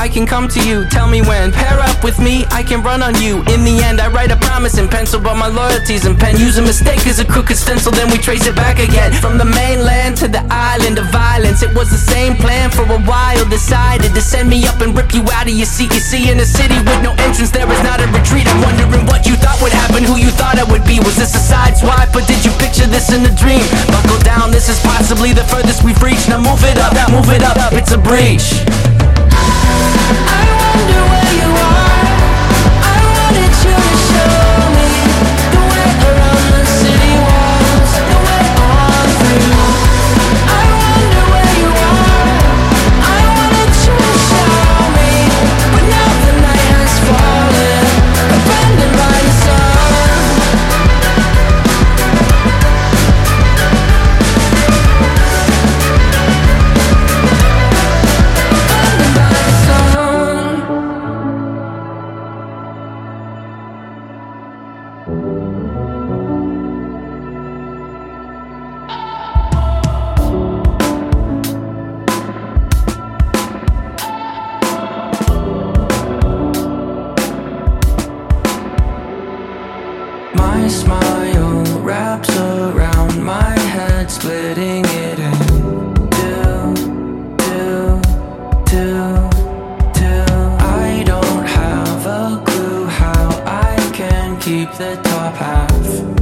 I can come to you. Tell me when. Pair up with me, I can run on you. In the end, I write a promise in pencil, but my loyalty's in pen. Use a mistake as a crooked stencil, then we trace it back again. From the mainland to the island of violence, it was the same plan for a while. Decided to send me up and rip you out of your seat. You see, in a city with no entrance, there is not a retreat. I'm wondering what you thought would happen, who you thought I would be. Was this a side swipe, or did you picture this in a dream? Buckle down, this is possibly the furthest we've reached. Now move it up, it's a breach. I wonder where you are. I wanted you to show me the way around the city walls, the way on through. I wonder where you are. I wanted you to show me, but now the night has fallen, abandoned by the sun. Abandoned by the sun. My smile wraps around my head, splitting it in two. I don't have a clue how I can keep the top half.